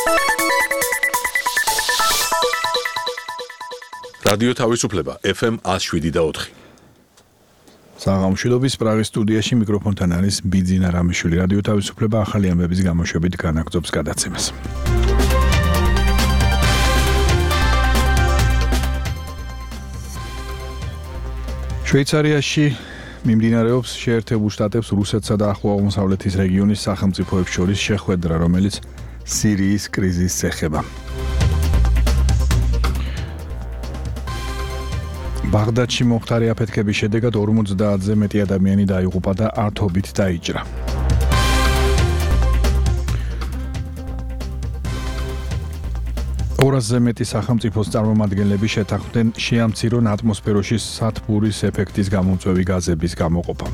რადიო თავისუფლება FM 107.4. საღამოშილობის პრაღის სტუდიაში მიკროფონთან არის ბიძინა რამიშვილი. რადიო თავისუფლება ახალი ამბების გამოშვებით განაგრძობს გადაცემას. შვეიცარიაში მიმდინარეობს შეერთებულ შტატებს რუსეთსა და ახლო აღმოსავლეთის რეგიონის სახელმწიფოებს შორის შეხვედრა, რომელიც სირიის კრიზისს ეხება. ბაღდადში მომხდარი აფეთქების შედეგად 50-ზე მეტი ადამიანი დაიღუპა და ათობით დაიჭრა. ორასზე მეტი სახელმწიფოს წარმომადგენლები შეთანხმდნენ შეამცირონ ატმოსფეროში სათბურის ეფექტის გამომწვევი გაზების გამოყოფა.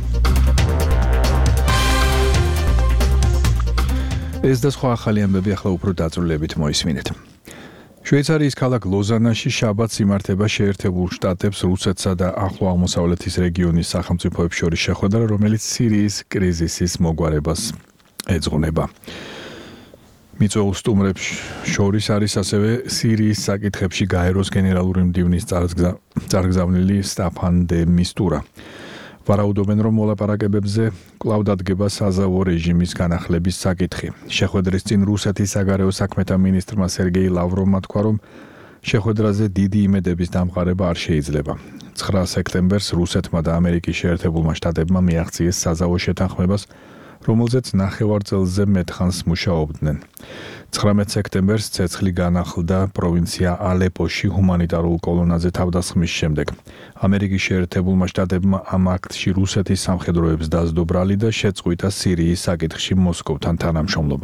ეს და სხვა ახალი ამბები ახლა უფრო დაწვრილებით მოისმინეთ. შვეიცარიის ქალაქ ლოზანაში შაბათს იმართება შეერთებულ შტატებს რუსეთსა და ახლო აღმოსავლეთის რეგიონის სახელმწიფოებს შორის შეხვედრა, რომელიც სირიის კრიზისის მოგვარებას ეძღვნება. მიწვეულ სტუმრებს შორის არის ასევე სირიის საკითხებში გაეროს გენერალური მდივნის წარგზავნილი სტაფან დე მისტურა. ვარაუდობენ, რომ მოლაპარაკებებზე კვლავ დადგება საზავო რეჟიმის განახლების საკითხი. შეხვედრის წინ რუსეთის საგარეო საქმეთა მინისტრმა სერგეი ლავროვმა თქვა, რომ შეხვედრაზე დიდი იმედების დამყარება არ შეიძლება. 9 სექტემბერს რუსეთმა და ამერიკის შეერთებულმა შტატებმა მიაღწიეს საზავო შეთანხმებას, რომელზეც 9 წელზე მეტხანს მუშაობდნენ. 19 სექტემბერს ცეცხლი განახლდა პროვინცია ალეპოში ჰუმანიტარულ კოლონაზე თავდასხმის შემდეგ. ამერიკის შეერთებულმა შტატებმა ამ აქტში რუსეთის სამხედროებს დასდო ბრალი და შეწყვიტა სირიის საკითხში მოსკოვთან თანამშრომლობა.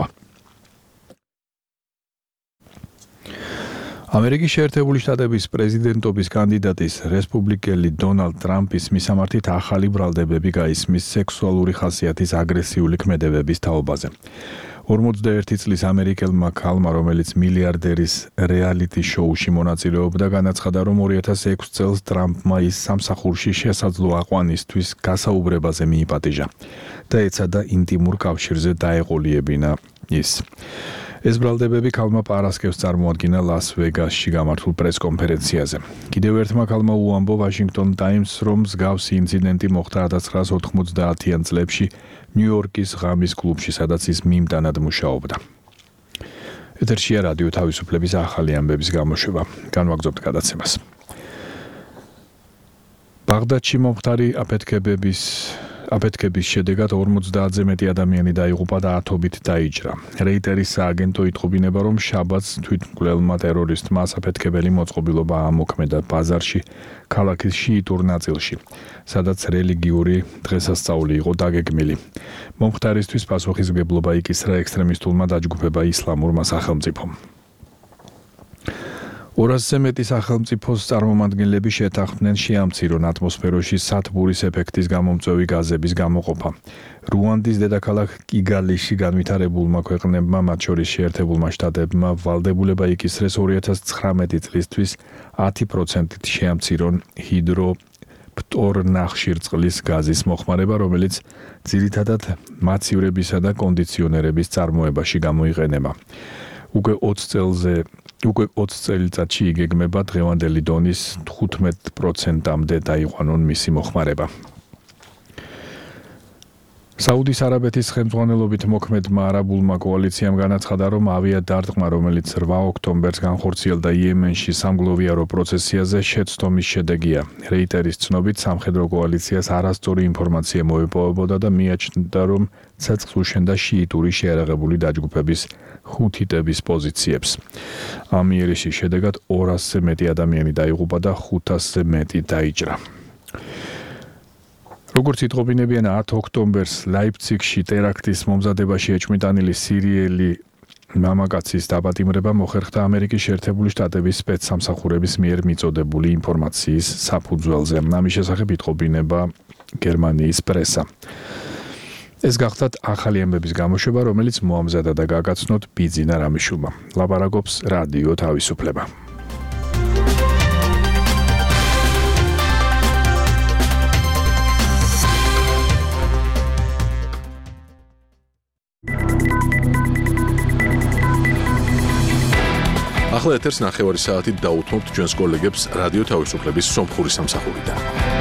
ამერიკის შეერთებული შტატების პრეზიდენტობის კანდიდატის რესპუბლიკელი დონალდ ტრამპის მისამართით ახალი ბრალდებები გაისმის სექსუალური ხასიათის აგრესიული ქმედებების თაობაზე. 41 წლის ამერიკელმა ქალმა, რომელიც მილიარდერის რეალიტი შოუში მონაწილეობდა, განაცხადა, რომ 2006 წელს ტრამპმა ის სამსახურში შესაძლო აყვანისთვის გასაუბრებაზე მიიპატიჟა და ეცადა ინტიმურ კავშირზე დაეყოლიებინა ის. ეს ბრალდებები ქალმა პარასკევს წარმოადგინა ლას-ვეგასში გამართულ პრესკონფერენციაზე. კიდევ ერთმა ქალმა უამბო Washington Times, რომ მსგავსი ინციდენტი მოხდა 1990-იან წლებში ნიუ-იორკის ღამის კლუბში, სადაც ის მიმტანად მუშაობდა. ეთერშია რადიო თავისუფლების ახალი ამბების გამოშვება. განვაგრძობთ გადაცემას. ბაღდადში მომხდარი აფეთქების შედეგად 50-ზე მეტი ადამიანი დაიღუპა და ათობით დაიჭრა. რეიტერის სააგენტო იტყობინება, რომ შაბათს თვითმკვლელმა ტერორისტმა აფეთქებელი მოწყობილობა ამოქმედა ბაზარში, ქალაქის შიიტურ ნაწილში, სადაც რელიგიური დღესასწაული იყო დაგეგმილი. მომხდარისთვის პასუხისმგებლობა იკისრა ექსტრემისტულმა დაჯგუფება ისლამურმა სახელმწიფომ. 200-ზე მეტი სახელმწიფოს წარმომადგენლები შეთანხმდნენ შეამცირონ ატმოსფეროში სათბურის ეფექტის გამომწვევი გაზების გამოყოფა. რუანდის დედაქალაქ კიგალიში განვითარებულმა ქვეყნებმა, მათ შორის შეერთებულმა შტატებმა, ვალდებულება იკისრეს 2019 წლისთვის 10%-ით შეამცირონ ჰიდროფტორნახშირწყლის გაზის მოხმარება, რომელიც ძირითადად მაცივრებისა და კონდიციონერების წარმოებაში გამოიყენება. უკვე 20 წელიწადში იგეგმება დღევანდელი დონის 15%-მდე დაიყვანონ მისი მოხმარება. საუდის არაბეთის ხელმძღვანელობით მოქმედმა არაბულმა კოალიციამ განაცხადა, რომ ავიადარტყმა, რომელიც 8 ოქტომბერს განხორციელდა იემენში სამგლოვიარო პროცესიაზე, შეცდომის შედეგია. რეიტერის ცნობით, სამხედრო კოალიციას არასწორი ინფორმაცია მოეპოვებოდა და მიაჩნდა, რომ ცეცხლს უშენდა შიიტური შეიარაღებული დაჯგუფების ჰუთიტების პოზიციებს. ამ იერიშის შედეგად 200-ზე მეტი ადამიანი დაიღუპა და 500-ზე მეტი დაიჭრა. როგორც იტყობინებიან 10 ოქტომბერს ლაიფციგში ტერაქტის მომზადებაში ეჭვმიტანილი სირიელი მამაკაცის დაპატიმრება მოხერხდა ამერიკის შეერთებული შტატების სპეცსამსახურების მიერ მიწოდებული ინფორმაციის საფუძველზე. ამის შესახებ იტყობინება გერმანიის პრესა. ეს გახდათ ახალი ამბების გამოშვება, რომელიც მოამზადა და გაგაცნოთ ბიძინა რამიშვილმა. ლაპარაკობს რადიო თავისუფლება. ახლა ეთერს 9 საათით დაუთმობთ ჩვენს კოლეგებს რადიო თავისუფლების სომხური სამსახურიდან.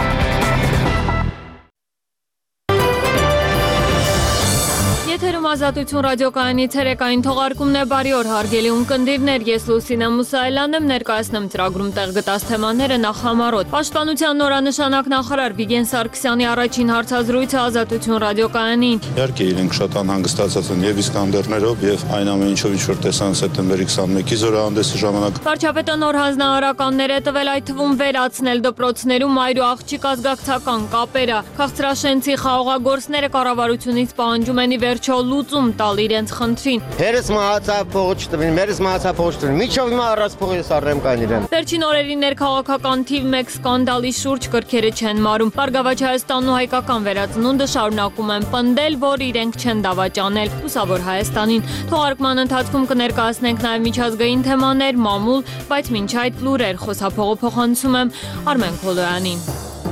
Եթերում ազատություն ռադիոկայանի ցերեկային թողարկումներ օր հարգելի ունկնդիրներ, ես Լուսինե Մուսայելյանն եմ, ներկայացնում ծրագրում տեղ գտած թեմաները նախ համառոտ։ Պաշտպանության նորանշանակ նախարար Վիգեն Սարգսյանի առաջին հարցազրույցը ազատություն ռադիոկայանին։ Իհարկե իրենք շատ անհանգստացած են եւ Իսկանդերներով եւ այն ամեն ինչով ինչ որ տեսան սեպտեմբերի 21-ի զորահանդեսի ժամանակ։ Վարչապետը նոր հանձնարարականներ է տվել, այդ թվում վերացնել դպրոցներում այր ու աղջիկ ազգակցական կապերը։ Քաղցրաշենցի խաղողագործները կառավարությունից պահանջում են ի վերջո լուծում տալ իրենց խնդրին։ Հերս մահացավ փողոց տվին, մերս մահացավ փողոց տվին։ Միջով հիմա առած փողի սարրեմ կան իրեն։ Վերջին օրերին ներքաղաքական թիվ 1 սկանդալի շուրջ կրքերը չեն մարում։ Բարգավաճ Հայաստանն ու հայկական վերածնունդը շարունակում են պնդել, որ իրենք չեն դավաճանել Լուսավոր Հայաստանին։ Թողարկման ընթացքում կներկայացնենք նաև միջազգային թեմաներ, մամուլ, բայց մինչ այդ լուրեր խոսափողը փոխանցում եմ Արմեն Քոլոյանին։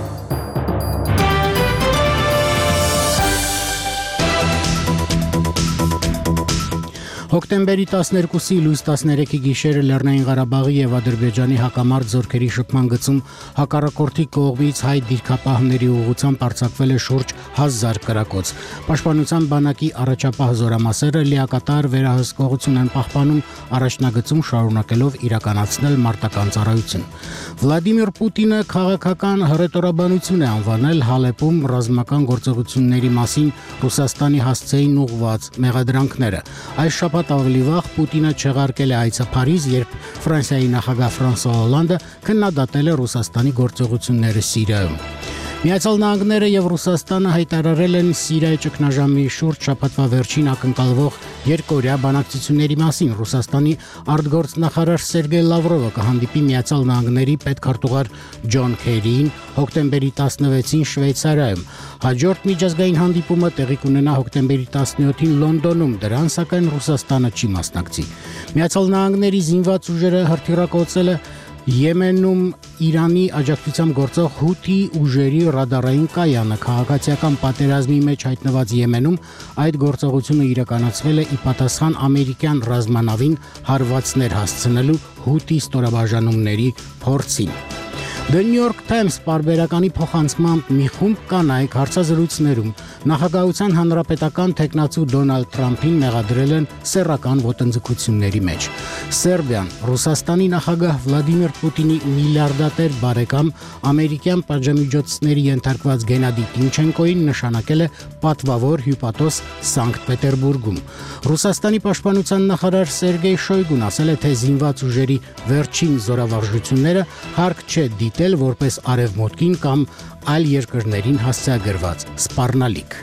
Հոկտեմբերի 12-ի լույս 13-ի գիշերը Լեռնային Ղարաբաղի եւ Ադրբեջանի հակամարտ զորքերի շփման գծում հակառակորդի կողմից հայ դիրքապահների ուղղությամբ արձակվել է շուրջ 1000 կրակոց։ Պաշտպանության բանակի առաջապահ զորամասերը լիակատար վերահսկողություն են պահպանում առաջնագծում, շարունակելով իրականացնել մարտական ծառայություն։ Վլադիմիր Պուտինը քաղաքական հռետորաբանություն է անվանել Հալեպում ռազմական գործողությունների մասին Ռուսաստանի հասցեին ուղղված մեղադրանքները։ Այս շաբաթ ավելի վաղ Պուտինը չեղարկել է այցը Փարիզ, երբ Ֆրանսիայի նախագահ Ֆրանսուଆ Հոլանդը քննադատել է Ռուսաստանի գործողությունները Սիրիայում։ Միացյալ Նահանգները եւ Ռուսաստանը հայտարարել են Սիրիայի ճգնաժամի շուրջ շաբաթվա վերջին ակնկալվող երկօրյա բանակցությունների մասին։ Ռուսաստանի արտգործնախարար Սերգեյ Լավրովը կհանդիպի Միացյալ Նահանգների պետքարտուղար Ջոն Քերիին հոկտեմբերի 16-ին Շվեյցարիայում։ Հաջորդ միջազգային հանդիպումը տեղի կունենա հոկտեմբերի 17-ին Լոնդոնում, դրան սակայն Ռուսաստանը չի մասնակցի։ Միացյալ Նահանգների զինված ուժերը հրթիռակոծել է Եմենում Իրանի աջակցությամբ գործող հութի ուժերի ռադարային կայանը քաղաքացիական պատերազմի մեջ հայտնված Եմենում այդ գործողությունը իրականացվել է ի պատասխան ամերիկյան ռազմանավին հարվածներ հասցնելու հութի ստորաբաժանումների փորձին։ The New York Times պարբերականի փոխանցմամբ մի խումբ կանայք հարցազրույցներում նախագահության հանրապետական թեկնածու Դոնալդ Թրամփին մեղադրել են սեռական ոտնձգությունների մեջ։ Սերբիան Ռուսաստանի նախագահ Վլադիմիր Պուտինի միլիարդատեր բարեկամ ամերիկյան պատժամիջոցների ենթարկված Գենադի Տիմչենկոին նշանակել է պատվավոր հյուպատոս Սանկտ Պետերբուրգում։ Ռուսաստանի պաշտպանության նախարար Սերգեյ Շոյգուն ասել է, թե զինված ուժերի վերջին զորավարժությունները հարկ չէ դիտել որպես արևմուտքին կամ այլ երկրներին հասցեագրված սպառնալիք։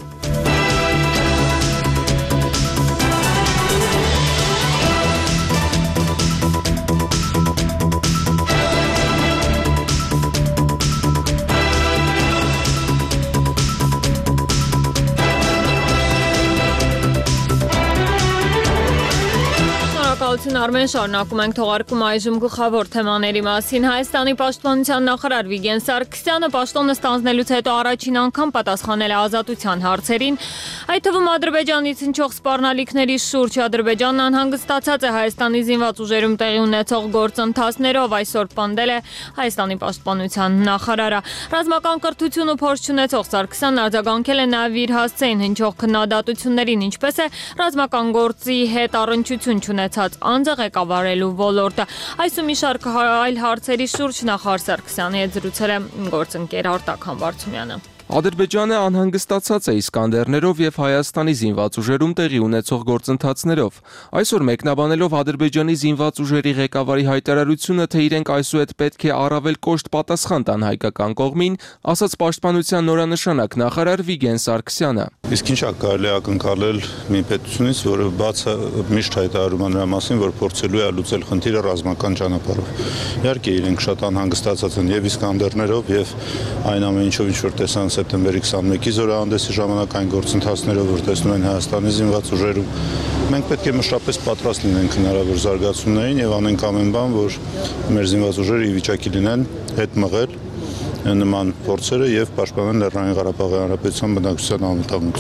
Արմեն, շարունակում ենք թողարկում այժմ գլխավոր թեմաների մասին։ Հայաստանի պաշտպանության նախարար Վիգեն Սարգսյանը պաշտոնը ստանձնելուց հետո առաջին անգամ պատասխանել է ազատության հարցերին, այդ թվում Ադրբեջանից հնչող սպառնալիքների շուրջ։ Ադրբեջանն անհանգստացած է Հայաստանի զինված ուժերում տեղի ունեցող գործընթացներով, այսօր պնդել է Հայաստանի պաշտպանության նախարարը։ Ռազմական կրթություն ու փորձ չունեցող Սարգսյանն արձագանքել է նաև իր հասցեին հնչող քննադատություններին, ինչպես է ռազմական գործի հետ առնչություն չունեցած անձը ղեկավարելու ոլորտը։ Այս ու մի շարք այլ հարցերի շուրջ նախարար Սարգսյանի հետ զրուցել է գործընկեր Արտակ Համբարձումյանը։ Ադրբեջանը անհանգստացած է Իսկանդերներով եւ Հայաստանի զինված ուժերում տեղի ունեցող գործընթացներով։ Այսօր մեկնաբանելով Ադրբեջանի զինված ուժերի ղեկավարի հայտարարությունը, թե իրենք այսուհետ պետք է առավել կոշտ պատասխան տան հայկական կողմին, ասաց պաշտպանության նորանշանակ նախարար Վիգեն Սարգսյանը։ Իսկ ինչա կարելի ակնկալել մի պետությունից, որը բացը միշտ հայտարարում է նրա մասին, որ փորձելու է լուծել խնդիրը ռազմական ճանապարհով։ Իհարկե իրենք շատ անհանգստացած են եւ Իսկանդերներով եւ այն ամեն ինչով ինչ որ տեսան սեպտեմբերի 21-ի զորահանդեսի ժամանակ այն գործընթացներով, որ տեսնում են Հայաստանի զինված ուժերում, մենք պետք է մշտապես պատրաստ լինենք հնարավոր զարգացումներին եւ անենք ամեն բան, որ մեր զինված ուժերը ի վիճակի լինեն հետ մղել նման փորձերը եւ պաշտպանել Լեռնային Ղարաբաղի Հանրապետության բնակչության անվտանգությունը։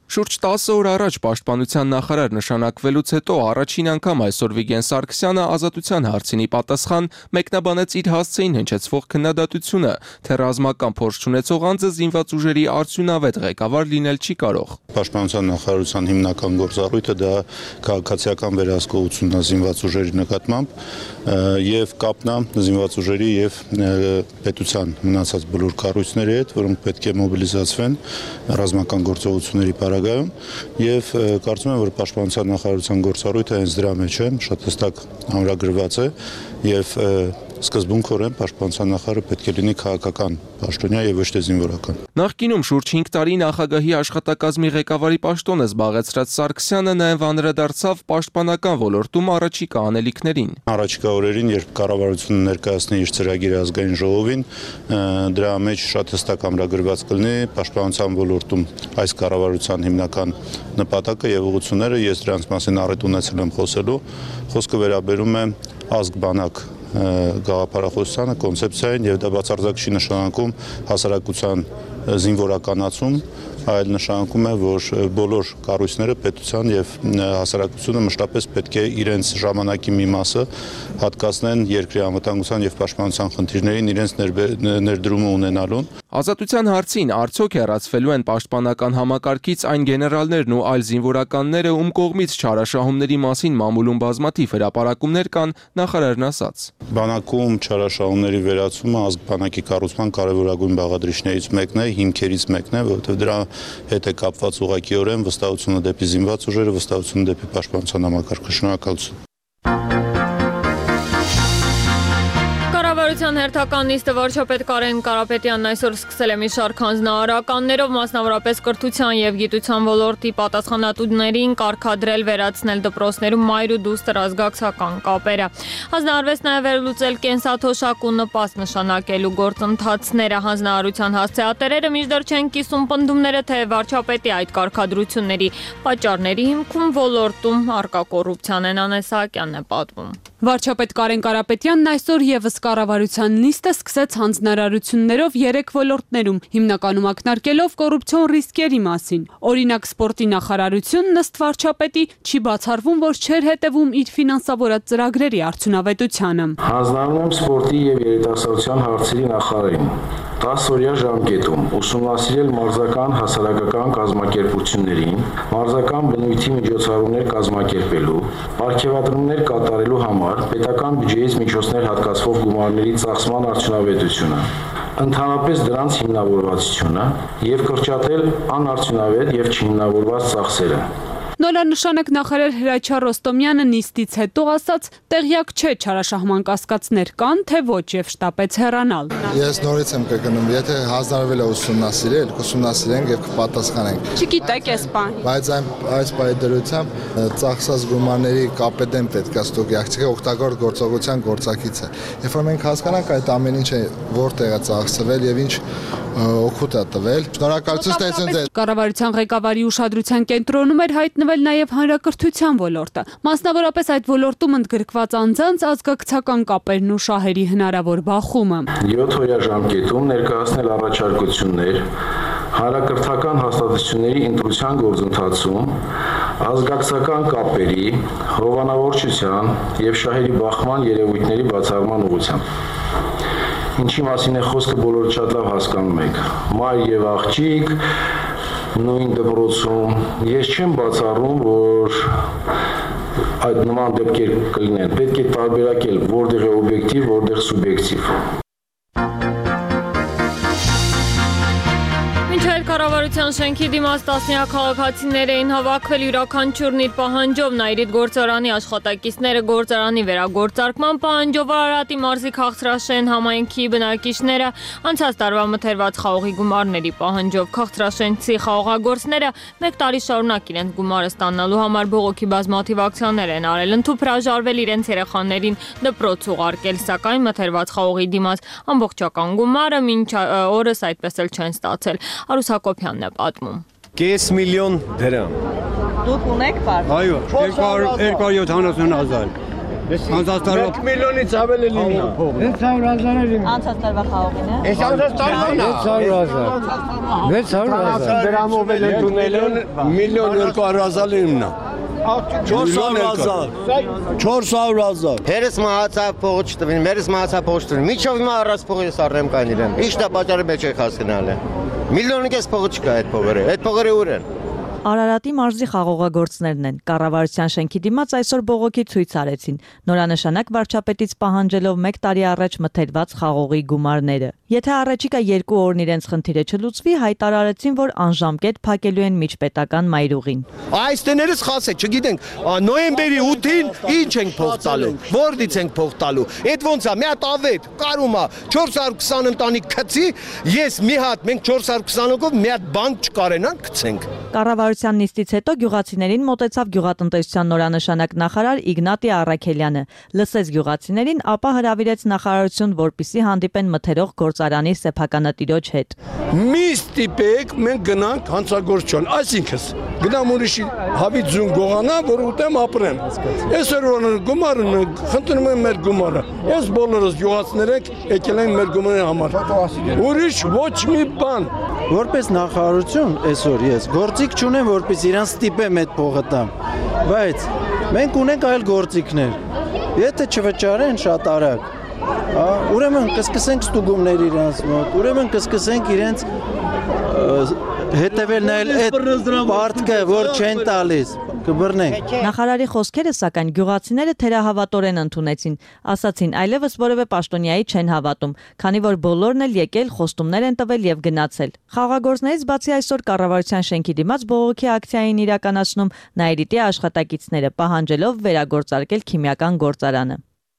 Շուրջ 10 օր առաջ պաշտպանության նախարար նշանակվելուց հետո առաջին անգամ այսօր Վիգեն Սարգսյանը ազատության հարցինի պատասխան մեկնաբանեց իր հասցեին հնչեցվող քննադատությունը, թե ռազմական փորձ չունեցող անձը զինված ուժերի արդյունավետ ղեկավար լինել չի կարող։ Պաշտպանության նախարարության հիմնական գործառույթը դա քաղաքացիական վերահսկողությունն է զինված ուժերի նկատմամբ եւ կապն է զինված ուժերի եւ պետության մնացած բոլոր կառույցների հետ, որոնք պետք է մոբիլիզացվեն ռազմական գործողությունների պարագայում եւ կարծում եմ, որ պաշտպանության նախարարության գործառույթը հենց դրա մեջ է, շատ հստակ ամրագրված է եւ սկզբունքորեն պաշտպանության նախարարը պետք է լինի քաղաքական պաշտոնյա եւ ոչ թե զինվորական։ Նախկինում շուրջ 5 տարի նախագահի աշխատակազմի ղեկավարի պաշտոնը զբաղեցրած Սարգսյանը նաեւ անդրադարձավ պաշտպանական ոլորտում առաջիկա անելիքներին։ Առաջիկա օրերին, երբ կառավարությունը ներկայացնի իր ծրագիրը ազգային ժողովին, դրա մեջ շատ հստակ ամրագրված կլինի պաշտպանության ոլորտում այս կառավարության հիմնական նպատակը եւ ուղղությունները, ես դրանց մասին առիթ ունեցել եմ խոսելու, խոսքը վերաբերում է ազգ-բանակ գաղափարախոսությանը, կոնցեպցիային եւ դա բացարձակ չի նշանակում հասարակության զինվորականացում, այլ նշանակում է, որ բոլոր կառույցները պետության եւ հասարակությունը մշտապես պետք է իրենց ժամանակի մի մասը հատկացնեն երկրի անվտանգության եւ պաշտպանության խնդիրներին իրենց ներդրումը ունենալուն։ Ազատության հարցին արդյոք հեռացվելու են պաշտպանական համակարգից այն գեներալներն ու այլ զինվորականները, ում կողմից չարաշահումների մասին մամուլում բազմաթիվ հրապարակումներ կան, նախարարն ասաց. Բանակում չարաշահումների վերացումը ազգ բանակի կառուցման կարևորագույն բաղադրիչներից մեկն է, հիմքերից մեկն է, որովհետև դրա հետ է կապված ուղղակիորեն վստահությունը դեպի զինված ուժերը, վստահությունը դեպի պաշտպանության համակարգը։ Շնորհակալություն։ Կառավարության հերթական նիստը վարչապետ Կարեն Կարապետյանն այսօր սկսել է մի շարք հանձնարարականներով, մասնավորապես կրթության եւ գիտության ոլորտի պատասխանատուներին կարգադրել վերացնել դպրոցներում մայր ու դուստր ազգակցական կապերը։ Հանձնարարվեց նաեւ վերլուծել կենսաթոշակ ու նպաստ նշանակելու գործընթացները։ Հանձնարարության հասցեատերերը մինչդեռ չեն կիսում պնդումները, թե վարչապետի այդ կարգադրությունների պատճառների հիմքում ոլորտում առկա կոռուպցիան են, Անես Սահակյանն է պատմում։ Վարչապետ Կարեն Կարապետյանն այսօր եւս կառավարության նիստը սկսեց հանձնարարություններով 3 ոլորտներում, հիմնականում ակնարկելով կոռուպցիոն ռիսկերի մասին։ Օրինակ, սպորտի նախարարությունն ըստ վարչապետի չի բացառվում, որ չէր հետևում իր ֆինանսավորած ծրագրերի արդյունավետությանը։ Հանձնարարում եմ սպորտի եւ երիտասարդության հարցերի նախարարին 10-օրյա ժամկետում ուսումնասիրել մարզական հասարակական կազմակերպություններին, մարզական բնույթի միջոցառումներ կազմակերպելու, պարգևատրումներ կատարելու համար պետական բյուջեից միջոցներ հատկացվող գումարների ծախսման արդյունավետությունը, ընդհանրապես դրանց հիմնավորվածությունը եւ կրճատել անարդյունավետ եւ չհիմնավորված ծախսերը։ Նորանշանակ նախարար Հրաչյա Ռոստոմյանը նիստից հետո ասաց, տեղյակ չէ չարաշահման կասկածներ կան, թե ոչ եւ շտապեց հեռանալ։ Ես նորից եմ կգնում, եթե հանձնարարվել է ուսումնասիրել, կուսումնասիրենք եւ կպատասխանենք։ Չգիտեք այս բան։ Բայց այս պայդրությամբ ծախսած գումարների կապետեն պետք է ստուգիակցի օգտագործ գործողության գործակից է։ Երբ որ մենք հասկանանք այդ ամեն ինչը որտեղ է ծախսվել եւ ինչ օգուտ է տվել, շնորհակալություն ստեղծում ձեզ։ Կառավարության ղեկավարի ուշադրության կենտրոնում էր հայտնվել նաև հանրակրթության ոլորտը, մասնավորապես այդ ոլորտում ընդգրկված անձանց ազգակցական կապերն ու շահերի հնարավոր բախումը։ 7-օրյա ժամկետում ներկայացնել առաջարկություններ հանրակրթական հաստատությունների ընտրության գործընթացում ազգակցական կապերի, հովանավորչության եւ շահերի բախման երևույթների բացառման ուղղությամբ։ Ինչի մասին է խոսքը բոլորը շատ լավ հասկանում եք։ Մայր եւ աղջիկ նույն դպրոցում ես չեմ բացառում, որ այդ նման դեպքեր կլինեն։ Պետք է տարբերակել որտեղ է օբյեկտիվ, որտեղ սուբյեկտիվ։ Կառավարության շենքի դիմաց տասնյակ քաղաքացիներ էին հավաքվել յուրաքանչյուրն իր պահանջով, Նայիրիդ գործարանի աշխատակիցները գործարանի վերագործարկման պահանջով, Արարատի մարզի Քաղցրաշեն համայնքի բնակիչները անցած տարվա մթերված խաղողի գումարների պահանջով, Քաղցրաշենցի խաղողագործները 1 տարի շարունակ իրենց գումարը ստանալու համար բողոքի բազմաթիվ ակցիաներ են արել, ընդհանուր հրաժարվել իրենց երեխաներին դպրոց ուղարկել, սակայն մթերված խաղողի դիմաց ամբողջական գումարը մինչ օրս այդպես էլ չեն ստացել։ Հակոբյանն է պատմում։ 5 միլիոն դրամ։ Դուք ունեք բար։ Այո, 270,000։ Անցած տարվա 1 միլիոնից ավել է լինի։ 600,000 է լինի։ Անցած տարվա խաղողին է։ Այս անցած տարվան 600,000 դրամով էլ ընդունել են 1,200,000 լինի։ 400,000 Հերս մահացավ փողը չտվին, մերս մահացավ փողը չտվին։ Միջով հիմա առած փողը ես առնեմ կան իրեն։ Ինչ դա պատճառը մեջ եք հասկանալ։ Միլիոնի կես փողը չկա այդ փողերը։ Այդ փողերը ուր են։ Արարատի մարզի խաղողագործներն են։ Կառավարության շենքի դիմաց այսօր բողոքի ցույց արեցին։ Նորանշանակ վարչապետից պահանջելով 1 տարի առաջ մթերված խաղողի գումարները։ Եթե առաջիկա 2 օրն իրենց խնդիրը չլուծվի, հայտարարեցին, որ անժամկետ փակելու են միջպետական մայրուղին։ Այս տներս խասե, չգիտենք, նոյեմբերի 8-ին ինչ ենք փող տալու, որտից ենք փող տալու։ Այդ ոնց է, մի հատ ավետ, կարում է 420 ընտանիք գցի, ես մի հատ, մենք 420-ով մի հատ բանկ չկարենանք գցենք։ Կառավարության նիստից հետո գյուղացիներին մոտեցավ գյուղատնտեսության նորանշանակ նախարար Իգնատի Առաքելյանը։ Լսեց գյուղացիներին, ապա հրավիրեց նախարարություն, որպեսզի հանդիպեն մթերող գործարանի սեփականատիրոջ հետ։ Մի ստիպեք, մենք գնանք հանցագործություն, այսինքն գնամ ուրիշի հավիտ ձուն գողանա, որ ուտեմ ապրեմ։ Այսօր որ գումարը խնդրում եմ մեր գումարը։ Ես բոլորս գյուղացիներ ենք, եկել ենք մեր գումարի համար։ Ուրիշ ոչ մի բան։ Որպես նախարարություն այսօր ես գործիք չունեմ, որպես իրան ստիպեմ այդ փողը տամ։ Բայց մենք ունենք այլ գործիքներ։ Եթե չվճարեն շատ արագ, ուրեմն կսկսենք ստուգումներ իրանց մոտ, ուրեմն կսկսենք իրենց հետևել նայել այդ պարտքը, որ չեն տալիս, կբռնենք։ Նախարարի խոսքերը սակայն գյուղացիները թերահավատորեն ընդունեցին, ասացին այլևս որևէ պաշտոնյայի չեն հավատում, քանի որ բոլորն էլ եկել, խոստումներ են տվել եւ գնացել։ Խաղաղագործներից բացի այսօր կառավարության շենքի դիմաց բողոքի ակցիա էին իրականացնում Նայիրիտի աշխատակիցները, պահանջելով վերագործարկել քիմիական գործարանը։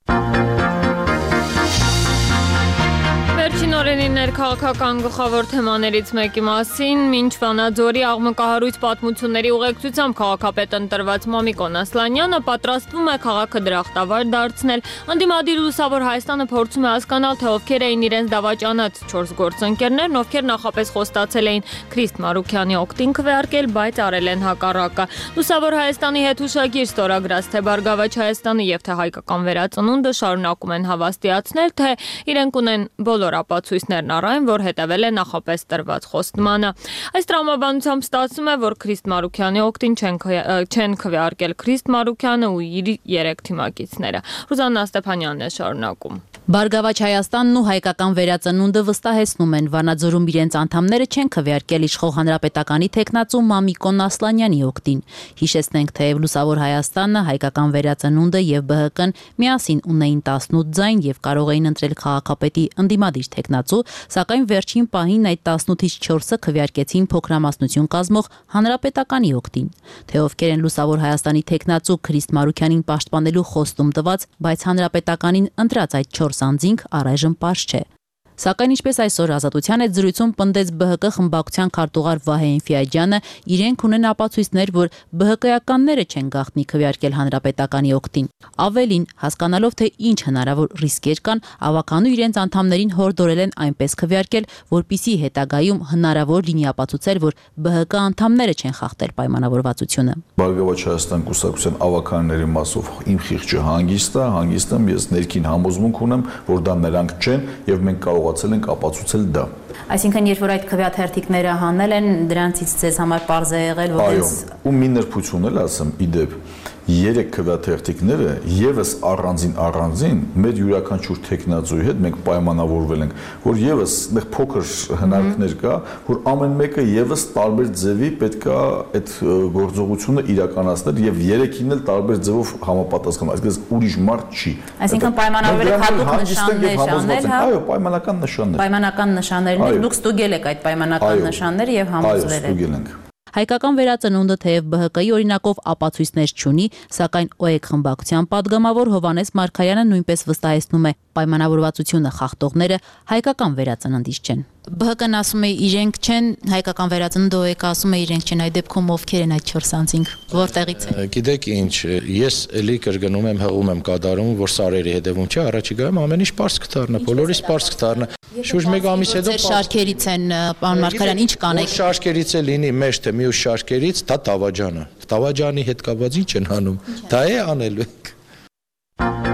Վերջին օրերի ներքաղաքական գլխավոր թեմաներից մեկի մասին մինչ Վանաձորի աղմկահարույց պատմությունների ուղեկցությամբ քաղաքապետ ընտրված Մամիկոն Ասլանյանը պատրաստվում է քաղաքը դրախտավար դարձնել։ Ընդդիմադիր Լուսավոր Հայաստանը փորձում է հասկանալ, թե ովքեր էին իրենց դավաճանած 4 գործընկերներն, ովքեր նախապես խոստացել էին Քրիստ Մարուքյանի օգտին քվեարկել, բայց արել են հակառակը։ Լուսավոր Հայաստանի հետ հուշագիր ստորագրած թե Բարգավաճ Հայաստանը եւ թե Հայկական վերածնունդը շարունակում են հավաստիացնել, թե իրենք ունեն բոլոր ապացույցներն առայն, որ հետևել է նախապես տրված խոստմանը։ Այս տրամաբանությամբ ստացվում է, որ Քրիստ Մարուքյանի օգտին չեն քվեարկել Քրիստ Մարուքյանը ու իր 3 թիմակիցները։ Ռուզաննա Ստեփանյանն է շարունակում։ Բարգավաճ Հայաստանն ու Հայկական վերածնունդը վստահեցնում են, Վանաձորում իրենց անդամները չեն քվեարկել իշխող հանրապետականի թեկնածու Մամիկոն Ասլանյանի օգտին։ Հիշեցնենք, թեև Լուսավոր Հայաստանը, Հայկական վերածնունդը եւ ԲՀԿ-ն միասին ունեին 18 ձայն եւ կարող էին ընտրել քաղաքապետի ընդդիմադիր թեկնածու, սակայն վերջին պահին այդ 18-ից 4-ը քվեարկեցին փոքրամասնություն կազմող հանրապետականի օգտին։ Թե ովքեր են Լուսավոր Հայաստանի թեկնածու Քրիստ Մարուքյանին պաշտպանելու խոստում տված, բայց հանրապետականին ընտրած այդ 4 անձինք առայժմ պարզ չէ։ Սակայն ինչպես այսօր Ազատության հետ զրույցում պնդեց ԲՀԿ խմբակցության քարտուղար Վահե Ինֆիաջյանը, իրենք ունեն ապացույցներ, որ ԲՀԿ-ականները չեն գաղտնի քվեարկել հանրապետականի օգտին։ Ավելին, հասկանալով թե ինչ հնարավոր ռիսկեր կան, ավականու իրենց անդամներին հորդորել են այնպես քվեարկել, որպիսի հետագայում հնարավոր լինի ապացուցել, որ ԲՀԿ անդամները չեն խախտել պայմանավորվածությունը։ Բարգավաճ Հայաստան կուսակցության ավականների մասով իմ խիղճը հանգիստ է, ես ներքին համոզմունք ունեմ, որ դա նրանք չեն եւ մենք կարողացել ենք ապացուցել դա։ Այսինքն, երբ որ այդ քվեաթերթիկները հանել են, դրանցից ձեզ համար պարզ է եղել, որ այո, ու մի նրբություն էլ ասեմ, իդեպ 3 քվեաթերթիկները եւս առանձին մեր յուրաքանչյուր տեխնացուի հետ մենք պայմանավորվել ենք, որ եւս այդտեղ փոքր հնարքներ կա, որ ամեն մեկը եւս տարբեր ձևի պետքա այդ գործողությունը իրականացնել եւ 3-ին էլ տարբեր ձևով համապատասխան, այսինքն ուրիշ մարդ չի։ Այսինքն պայմանավորվել եք հատուկ նշաններ անել, հա։ Այո, պայմանական նշաններ։ Պայմանական նշաններն եք, դուք ստուգել եք այդ պայմանական նշանները եւ համոզվել եք։ Այո, ստուգել ենք։ Հայկական վերածնունդը թեև ԲՀԿ-ի օրինակով ապացույցներ չունի, սակայն ՕԵԿ խմբակցության падգամավոր Հովհաննես Մարգարյանը նույնպես վստահեցնում է, պայմանավորվածությունը խախտողները հայկական վերածննդից չեն։ ԲՀԿ-ն ասում է իրենք չեն, հայկական վերածնունդը ՕԵԿ-ը ասում է իրենք չեն, այդ դեպքում ովքեր են այդ 4 անձինք, որտեղից են։ Գիտեք ինչ, ես էլի կրկնում եմ, հղում եմ կատարում, որ սարերի հետևում չէ, առաջիկայում ամեն ինչ պարզ կդառնա, բոլորիս պարզ կդառնա։ Շուրջ 1 ամիս հետո ձեր շարքերից են, պարոն Մարգարյան, ինչ կանեք։ Շարքերից է լինի մեջ թե մյուս շարքերից, դա Տավաջանը։ Տավաջանի հետ կապված ինչ են անում։ Դա է անելու ենք։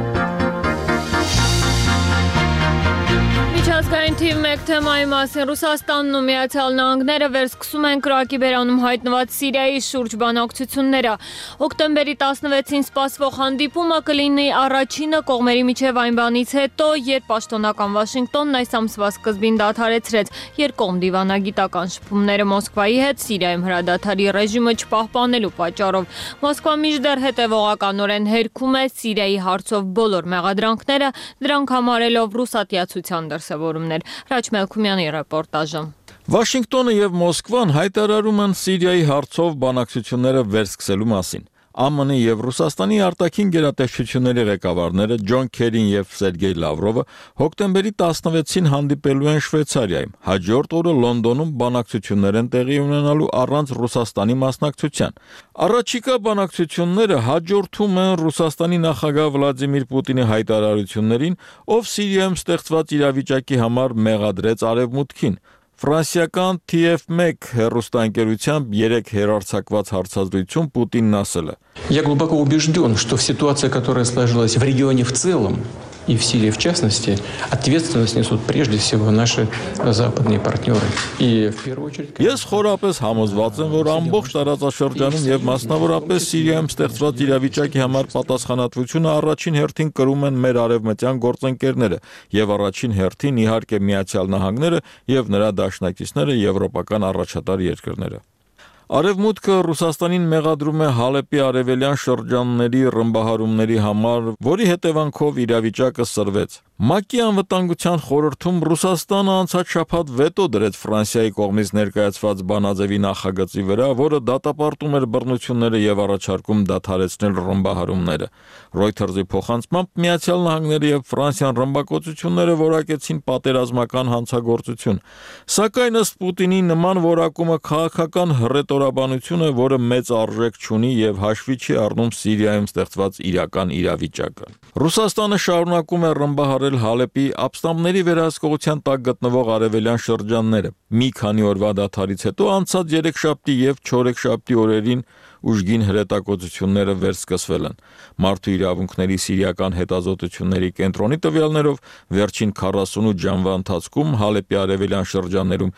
Թիվ 1 թեմայի մասին Ռուսաստանն ու Միացյալ Նահանգները վերսկսում են Կրակի բերանում հայտնված Սիրիայի շուրջ բանակցությունները։ Հոկտեմբերի 16-ին սպասվող հանդիպումը կլինի առաջինը կողմերի միջև այն բանից հետո, երբ պաշտոնական Վաշինգտոնն այս ամսվա սկզբին դադարեցրեց երկկողմ դիվանագիտական շփումները Մոսկվայի հետ Սիրիայում հրադադարի ռեժիմը չպահպանելու պատճառով։ Մոսկվան մինչդեռ հետևողականորեն հերքում է Սիրիայի հարցով բոլոր մեղադրանքները, դրանք համարելով ռուսատյացության դրսևորումներ։ Հրաչ Մելքումյանի ռեպորտաժը։ Վաշինգտոնը եւ Մոսկվան հայտարարում են Սիրիայի հարցով բանակցությունները վերսկսելու մասին։ ԱՄՆ-ի եւ Ռուսաստանի արտաքին գերատեսչությունների ղեկավարները Ջոն Քերին եւ Սերգեյ Լավրովը հոկտեմբերի 16-ին հանդիպելու են Շվեյցարիայում։ Հաջորդ օրը Լոնդոնում բանակցություններ են տեղի ունենալու առանց Ռուսաստանի մասնակցության։ Առաջիկա բանակցությունները հաջորդում են Ռուսաստանի նախագահ Վլադիմիր Պուտինի հայտարարություններին, ով Սիրիայում ստեղծված իրավիճակի համար մեղադրեց Արևմուտքին։ Ֆրանսիական TF1 հեռուստաընկերությամբ 3 հերարցակված հարցազրույցում Պուտինն ասել է. Я глубоко убежден, что ситуация, которая сложилась в регионе в целом и в Сирии в частности, ответственность несут прежде всего наши западные партнеры. И в первую очередь... Ես խորապես համոզված եմ, որ ամբողջ տարածաշրջանում եւ մասնավորապես Սիրիայում ստեղծված իրավիճակի համար պատասխանատվությունը առաջին հերթին կրում են մեր արևմտյան գործընկերները եւ առաջին հերթին իհարկե Միացյալ Նահանգները եւ նրա դաշնակիցները եվրոպական առաջատար երկրները։ Արևմուտքը Ռուսաստանին մեղադրում է Հալեպի արևելյան շրջանների ռմբահարումների համար, որի հետևանքով իրավիճակը սրվեց։ ՄԱԿ-ի անվտանգության խորհրդում Ռուսաստանը անցած շաբաթ վետո դրեց Ֆրանսիայի կողմից ներկայացված բանաձևի նախագծի վրա, որը դատապարտում էր բռնությունները եւ առաջարկում դադարեցնել ռմբահարումները։ Reuters-ի փոխանցմամբ Միացյալ Նահանգները եւ Ֆրանսիան ռմբակոծությունները որակեցին պատերազմական հանցագործություն։ Սակայն ըստ Պուտինի նման որակումը քաղաքական հռետորաբանություն է, որը մեծ արժեք չունի եւ հաշվի չի առնում Սիրիայում ստեղծված իրական իրավիճակը։ Ռուսաստանը շարունակում է ռմբահարել Հալեպի ապստամբների վերահսկողության տակ գտնվող արևելյան շրջանները։ Մի քանի օրվա դադարից հետո անցած 3-շաբթի եւ 4-շաբթի օրերին ուժգին հրետակոծությունները վերսկսվել են։ Մարդու իրավունքների սիրիական հետազոտությունների կենտրոնի տվյալներով վերջին 48 ժամվա ընթացքում Հալեպի արևելյան շրջաններում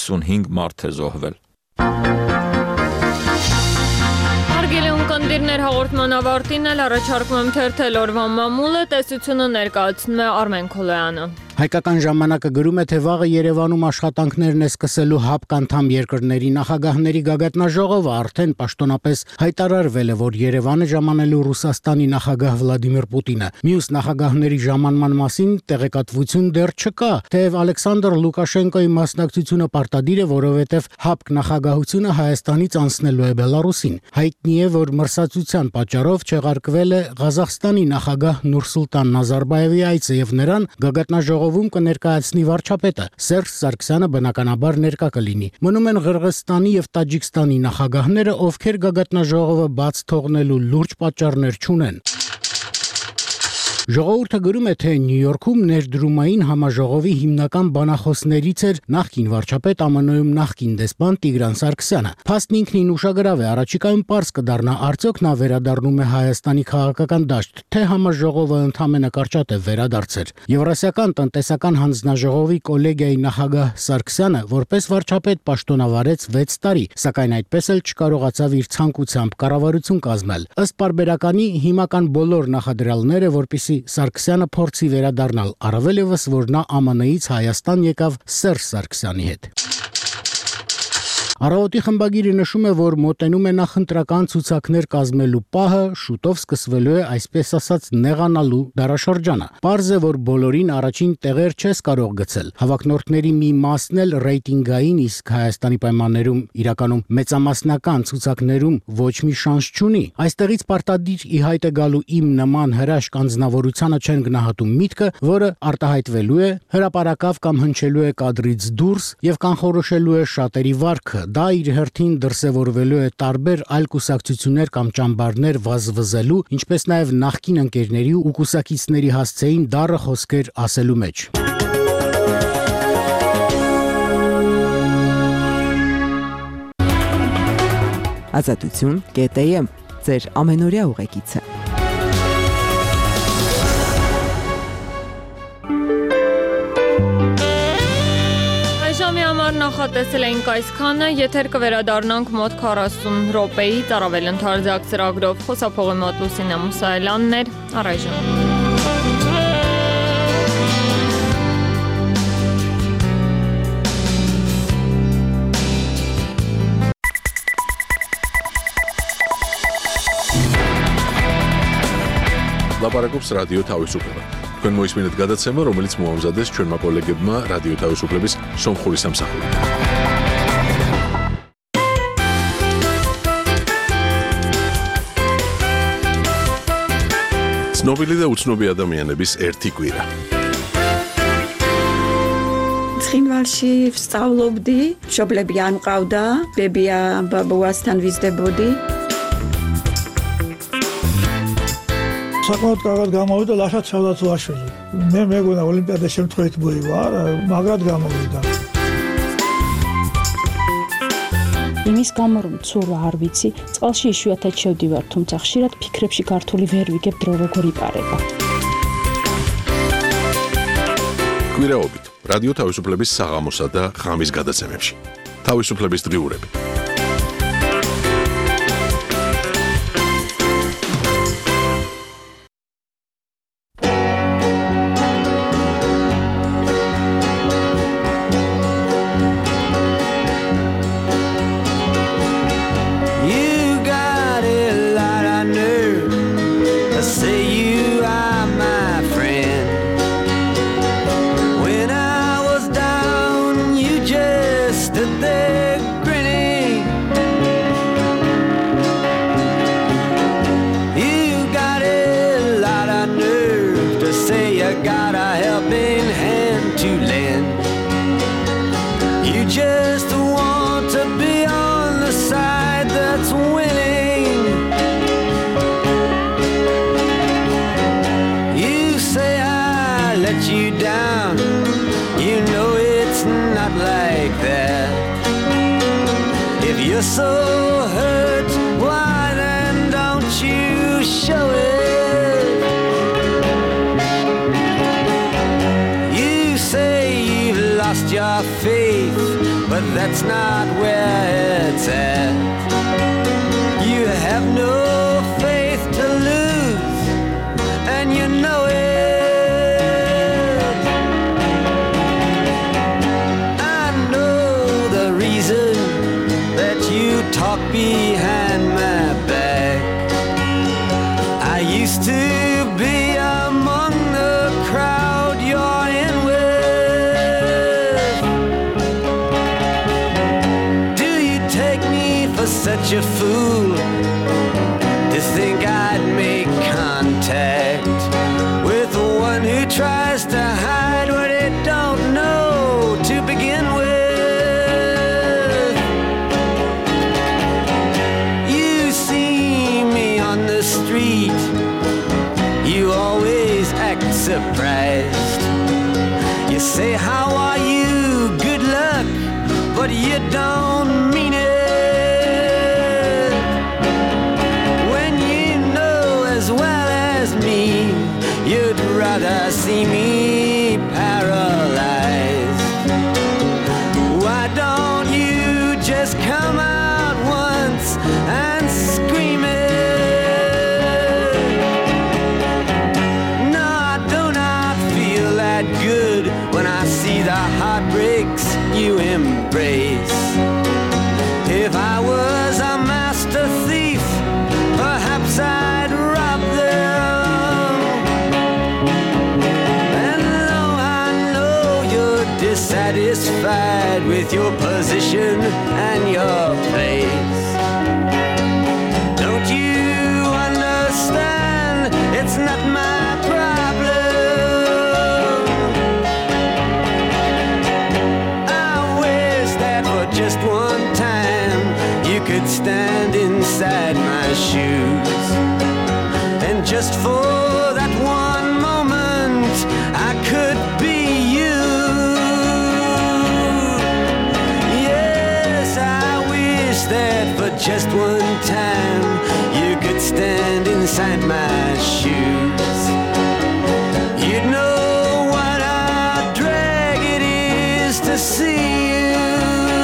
55 մարդ է զոհվել։ Կնդիրներ հաղորդման ավարտին էլ առաջարկում եմ թերթել օրվա մամուլը, տեսությունը ներկայացնում է Արմեն Քոլոյանը։ Հայկական ժամանակը գրում է, թե վաղը Երևանում աշխատանքներն է սկսելու ՀԱՊԿ անդամ երկրների նախագահների գագաթնաժողովը արդեն պաշտոնապես հայտարարվել է, որ Երևանը ժամանելու Ռուսաստանի նախագահ Վլադիմիր Պուտինը։ Մյուս նախագահների ժամանման մասին տեղեկատվություն դեռ չկա, թեև Ալեքսանդր Լուկաշենկոյի մասնակցությունը պարտադիր է, որովհետև ՀԱՊԿ նախագահությունը Հայաստանից անցնելու է Բելարուսին։ Հայտնի է, որ մրսածության պատճառով չեղարկվել է Ղազախստանի նախագահ Նուրսուլտան Նազարբաևի այցը եւ նրան գագաթնաժողովում կներկայացնի վարչապետը։ Սերժ Սարգսյանը բնականաբար ներկա կլինի։ Մնում են Ղրղստանի եւ Տաջիկստանի նախագահները, ովքեր գագաթնաժողովը բաց թողնելու լուրջ պատճառներ չունեն։ Ժողովուրդը գրում է, թե Նյու Յորքում ներդրումային համաժողովի հիմնական բանախոսներից էր նախկին վարչապետ ԱՄՆ-ում նախկին դեսպան Տիգրան Սարգսյանը։ Փաստն ինքնին ուշագրավ է, առաջիկայում պարզ կդառնա արդյոք նա վերադառնում է Հայաստանի քաղաքական դաշտ, թե համաժողովը ընդամենը կարճատ է վերադարձել։ Եվրասիական տնտեսական հանձնաժողովի կոլեգիայի նախագահ Սարգսյանը որպես վարչապետ պաշտոնավարեց 6 տարի, սակայն այդպես էլ չկարողացավ իր ցանկությամբ կառավարություն կազմել։ Ըստ պարբերականի հիմական բոլոր նախադրյալները, որպեսզի Սարգսյանը փորձի վերադառնալ, առավել ևս որ նա ԱՄՆ-ից Հայաստան եկավ Սերժ Սարգսյանի հետ։ Առավոտի խմբագիրը նշում է, որ մոտենում է նախընտրական ցուցակներ կազմելու պահը, շուտով սկսվելու է այսպես ասած նեղանալու դարաշրջանը։ Պարզ է, որ բոլորին առաջին տեղեր չես կարող գցել։ Հավակնորդների մի մասն էլ ռեյտինգային, իսկ Հայաստանի պայմաններում իրականում մեծամասնական ցուցակներում ոչ մի շանս չունի։ Այստեղից պարտադիր ի հայտ է գալու իմ նման հրաշք անձնավորությանը չեն գնահատում միտքը, որը արտահայտվելու է, հրապարակավ կամ հնչելու է կադրից դուրս եւ կանխորոշելու է շատերի վարքը։ Դա իր հերթին դրսևորվելու է տարբեր այլ կուսակցություններ կամ ճամբարներ վազվզելու, ինչպես նաև նախկին ընկերների ու կուսակիցների հասցեին դառը խոսքեր ասելու մեջ։ Ազատություն.am ձեր ամենօրյա ուղեկիցը։ Նախատեսել էինք այսքանը, եթեր կվերադառնանք մոտ 40 րոպեից առավել ընդարձակ ծրագրով։ Խոսափողի մոտ Լուսինե Մուսայելյանն էր, առայժմ։ Լապարակობს ռադիո თავისუფლება։ Თქვენ მოისმინეთ გადაცემა, რომელიც მოამზადეს ჩვენმა კოლეგებმა რადიო თავისუფლების სომხური სამსახურით. ცნობილი და უცნობი ადამიანების ერთი კვირა. ცხინვალში ვსწავლობდი, მშობლები არ მყავდა, ბებია ბაბუასთან ვიზრდებოდი. საკმაოდ კარგად გამოვიდა, ლაშად ჩავდაცვაშვილი. მე მეგონა ოლიმპიადა შემთხვევით მოივა, მაგრად გამოვიდა. იმის გამო რომ ცურვა არ ვიცი, წყალში იშვიათად შევდივარ, თუმცა ხშირად ფიქრებში გართული ვერ ვიგებ დრო როგორ იპარება. კვირაობით რადიო თავისუფლების საღამოსა და ღამის გადაცემებში. თავისუფლების დღიურები. So hurt, why then don't you show it? You say you've lost your faith, but that's not where it's at. You have no faith to lose, and you know it. I know the reason you talk behind my back. I used to be among the crowd you're in with. Do you take me for such a fool to think I'd make contact with the one who tries to hide what it don't know to begin with? Street, you always act surprised. You say, how are you? Good luck, but you don't mean it. When you know as well as me, you'd rather see me paralyzed. Why don't you just come out once and scream it? Good when I see the heartbreaks you embrace. If I was a master thief, perhaps I'd rob them. And though I know you're dissatisfied with your position and your place, don't you understand? It's not my problem. Just one time you could stand inside my shoes, and just for that one moment I could be you. Yes, I wish that for just one time you could stand inside my shoes. You'd know what a drag it is to see you.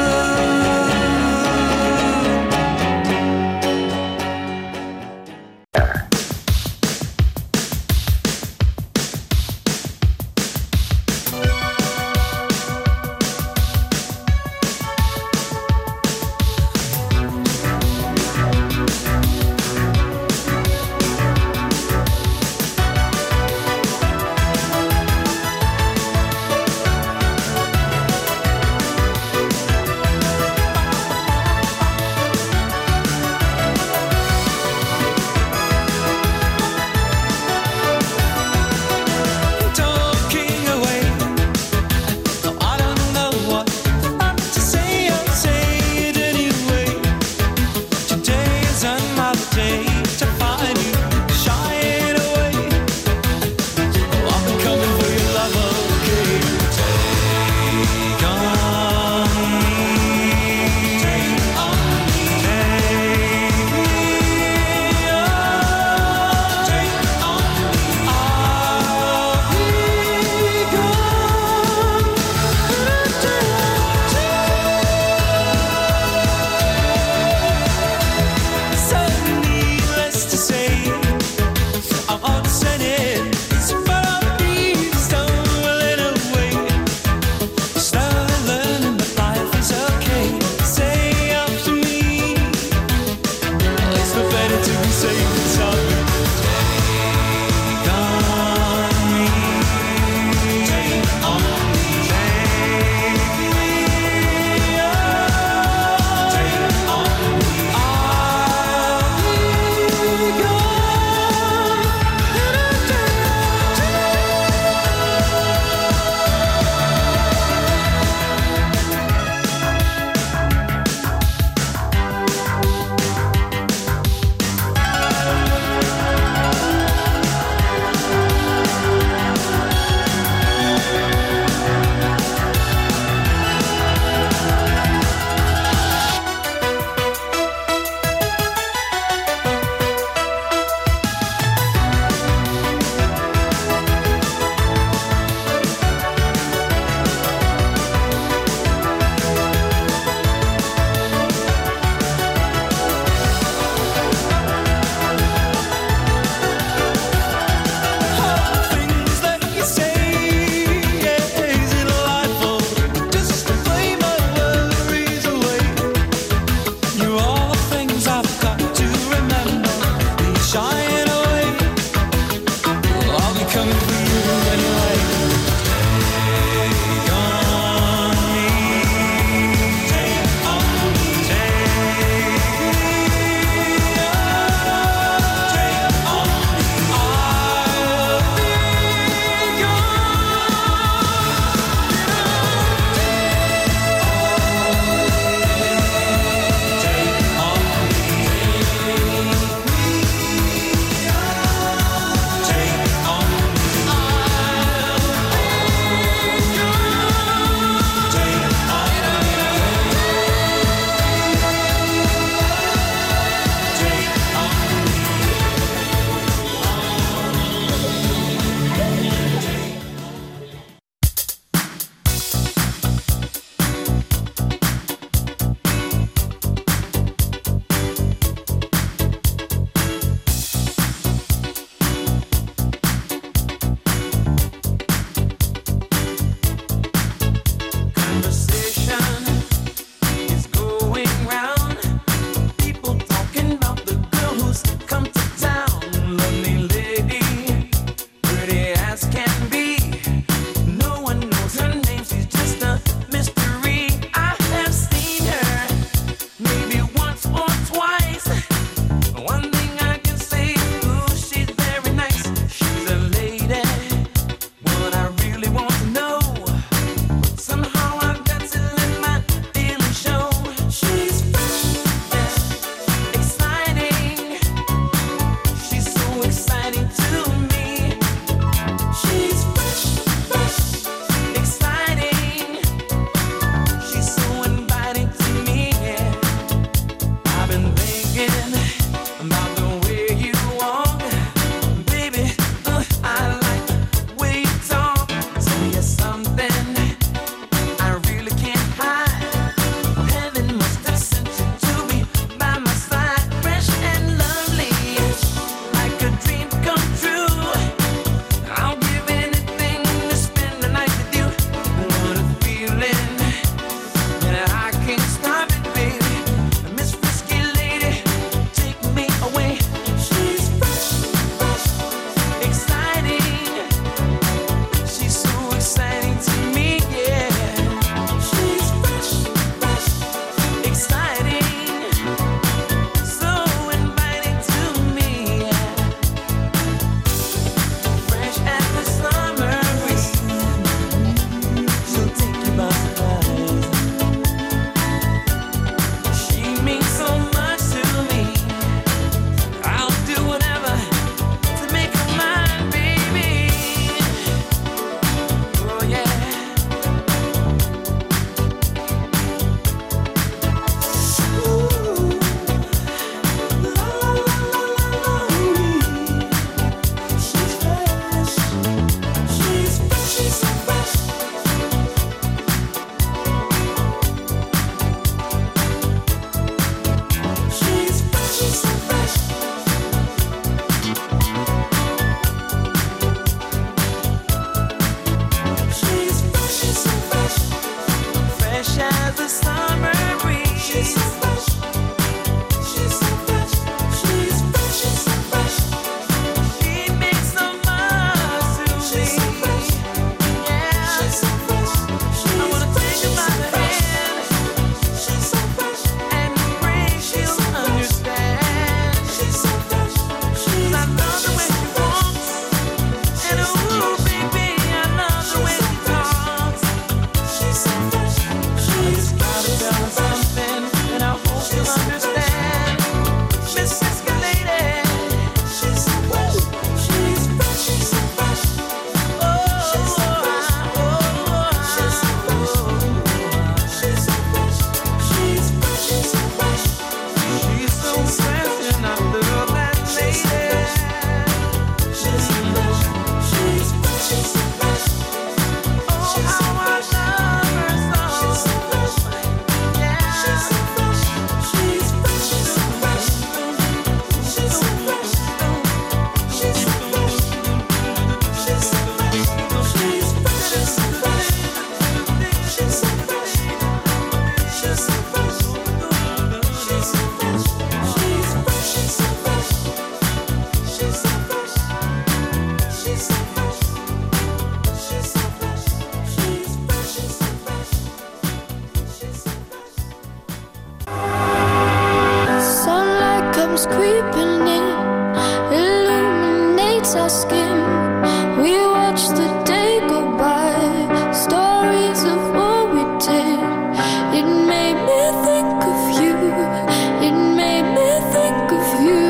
nights I skim, we watch the day go by. Stories of what we did. It made me think of you. It made me think of you.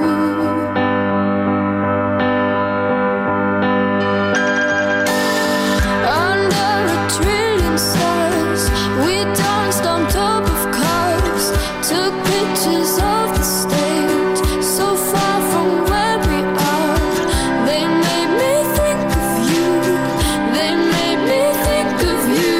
Under a trillion stars, we danced on top of cars, took pictures of the stage, so far from where we are. They made me think of you. They made me think of you.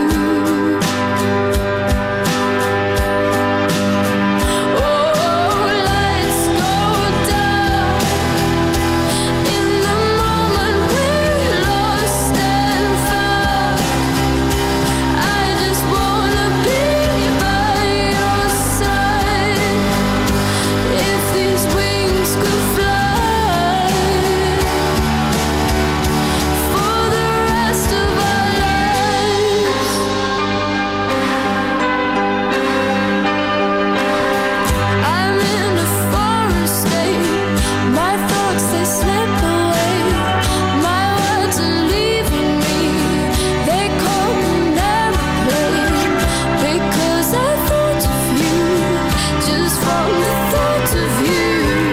Oh, lights go down in the moment we're lost and found. I just wanna be by your side. If these wings could fly for the rest of our lives. I'm in a foreign state. My thoughts, they slip away. My words are leaving me. They come an airplane. Because I thought of you, just from the thought of you.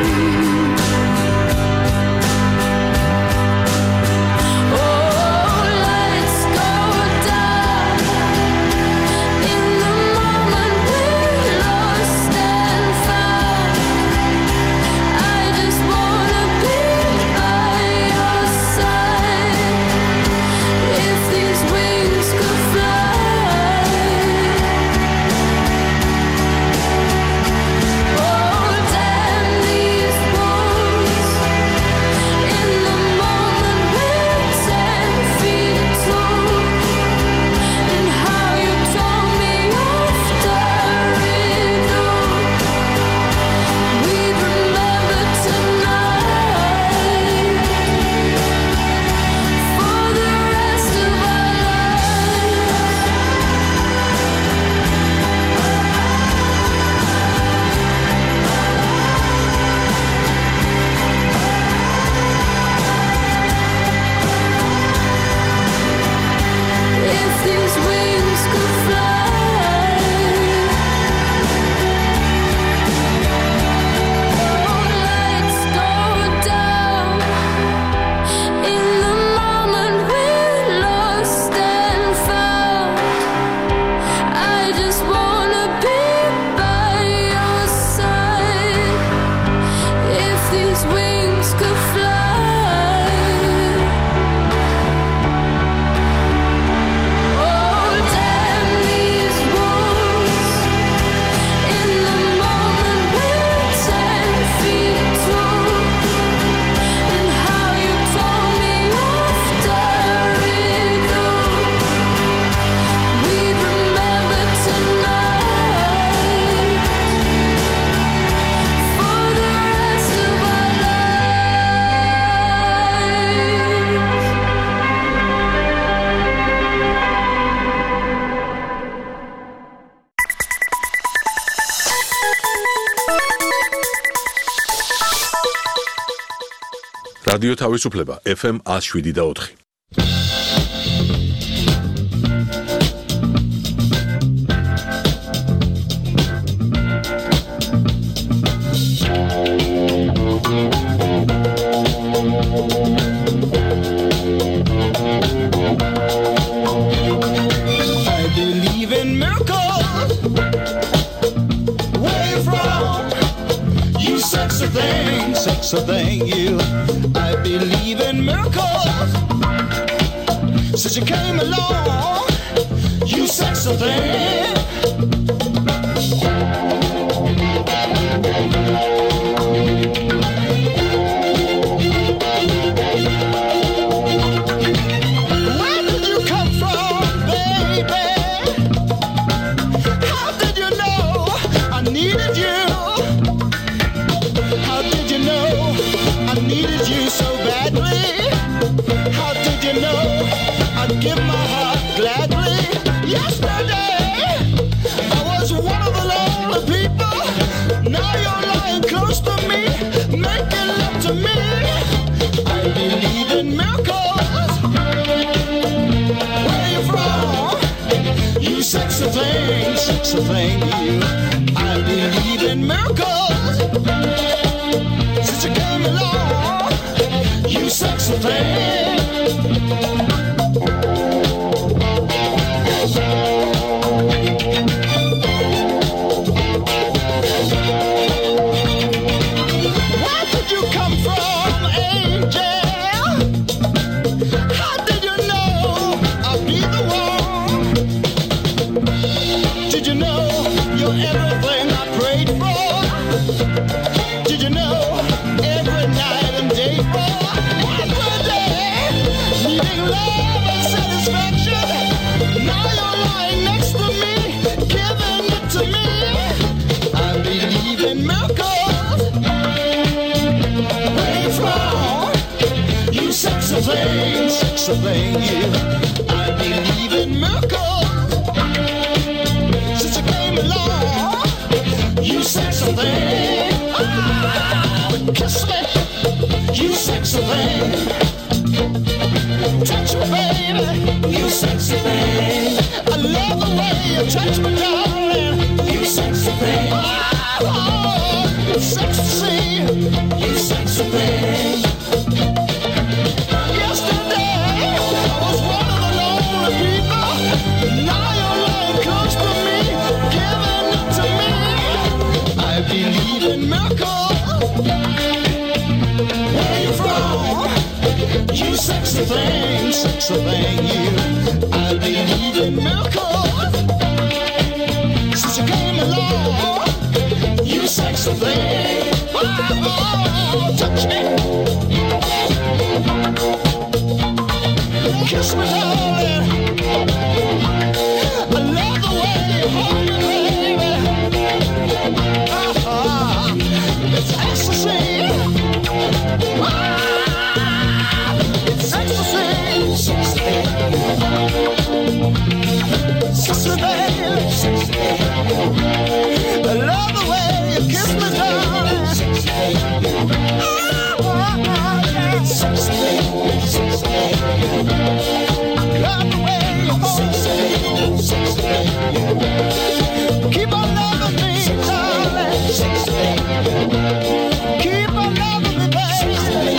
Oh, lights go down in the moment we're lost and found. I just wanna be by your side. If these wings could fly. Oh, damn these walls. In the moment we're 10 feet tall. And how you told me after it all. We remember tonight for the rest of our lives. If these wings could fly. Oh, lights go down in the moment we're lost and found. I just wanna be by your side. If these wings could fly. Oh, damn these walls. In the moment we're 10 feet tall. And how you told me after it all. We remember tonight for the rest of our რადიო თავისუფლება FM 107.4. I believe in miracles. Where you from? You sexy thing, you. I believe in miracles. Since you came along, you sexy thing. Where did you come from, baby? How did you know I needed you? How did you know I needed you so badly? How did you know I'd give my heart gladly? Yesterday I was one of the lonely people. Now you're lying close to me, making love to me. sexy thing, you. I believe in miracles. Since you came along, you sexy thing. Where did you come from, angel? How did you know I'd be the one? Did you know you're everything I prayed for? Did you know every night and day for? Every day, needing love and satisfaction. Now you're lying next to me, giving it to me. I believe in miracles. What's wrong? You sexy thing, you. I believe in miracles. Since you came along, you sexy thing. Oh, kiss me, you sexy thing. Touch me, baby, you sexy thing. I love the way you touch me, darling. You sexy thing. Oh, it's sexy to see you sexy thing. Yesterday, I was one of the lonely people. Now you're lying close to me, giving it to me. I believe in miracles. Where you from? You sexy thing, you. I believe in miracles. Since you came along, you sexy thing. Oh, touch me. Kiss me, darling. I love the way you hold me, baby. It's ecstasy. It's ecstasy. Sexy, baby. I love the way you kiss me, darling. Keep on loving me, darling. Keep on loving me, baby.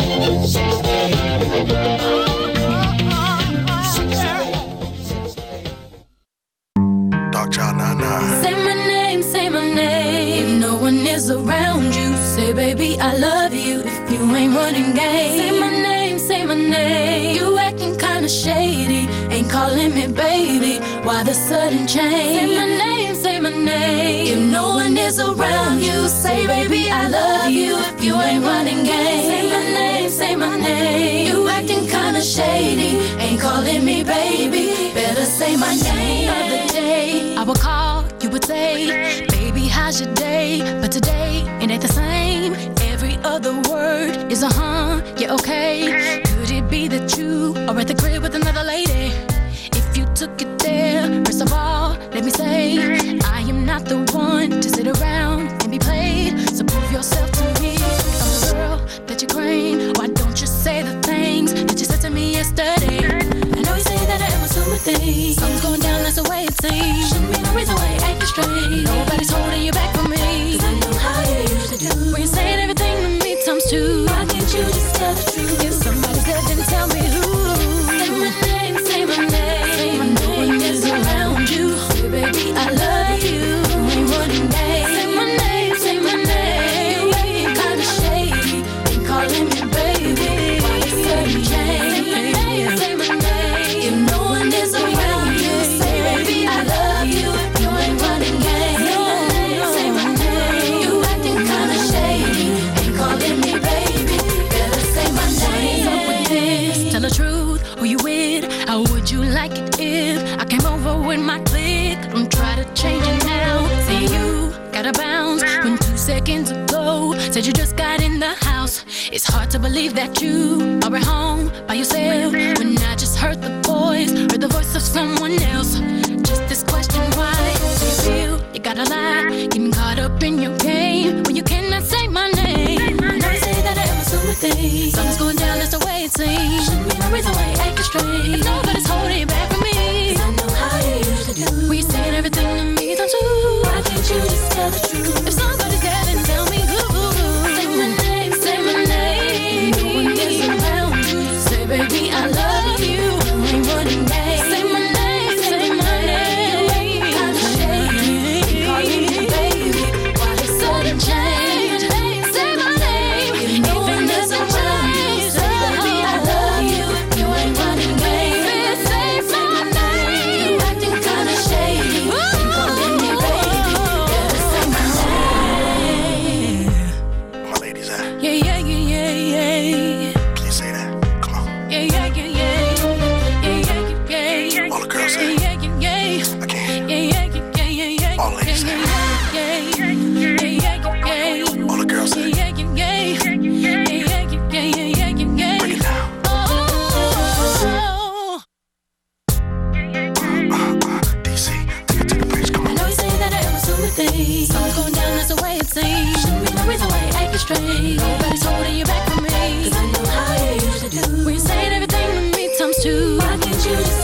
Say my name, say my name. If no one is around you, say baby I love you. If you ain't running game, say my name, say my name. You acting kinda shady, ain't calling me baby. Why the sudden change? Say my name, say my name. If no one is around you, say baby I love you. If you ain't running game, say my name, say my name. You acting kinda shady, ain't calling me baby. Better say my name. The other day I would call, you would say, baby how's your day? But today it ain't the same. Every other word is yeah, okay. Could it be that you are at the crib with another lady? If you took it there, first of all, let me say, I am not the one to sit around and be played. So prove yourself to me. I'm the girl that you claim. Why don't you say the things that you said to me yesterday? I know you say that I am assuming things. Something's going down, that's the way it seems. Shouldn't be no reason why you acting straight. Nobody's holding you back from me. 'Cause I know how you usually do. When you're saying everything to me times two. Why can't you just tell the truth? If somebody's good, then tell me who. Say my name, say my name. When no one is around you, say baby I love you. Ain't running game. Say my name, say my name. You ain't kinda shady, ain't calling me baby. Why you sudden change? Say my name, say my name. If no one is around you, say baby I love you. You ain't running game. Say my name, say my name. You acting kinda shady, ain't calling me baby. Better say my name. What's up with this? Tell the truth, who you with? How would you like it if I came over with my clique? Don't try to change it now. See you gotta bounce when 2 seconds ago said you just got in the house. It's hard to believe that you are at home by yourself when I just heard the voice of someone else. Just this question, why do you feel you gotta lie? Getting caught up in your game when you cannot say my name. I know you say that I am assuming things. Something's going down, that's the way it seems. Shouldn't be no reason why you acting straight. Nobody's holding you back from me. 'Cause I know how you usually do. When you're saying everything to me, don't you?